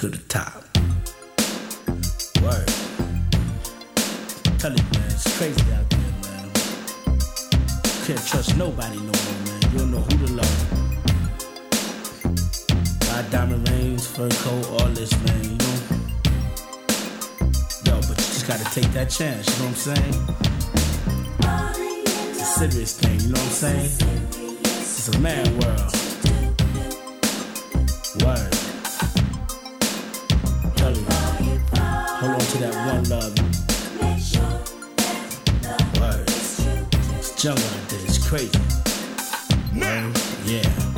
to the top. Word. Tell you, man, it's crazy out there, man. Can't trust nobody no more, man. You don't know who to love. Got diamond rings, fur coat, all this, man, you know. Yo, but you just gotta take that chance, you know what I'm saying? It's a serious thing, you know what I'm saying? It's a man world. Word. Tell you, hold on to that one love. Word. It's jungle out there, it's crazy. Word. Yeah.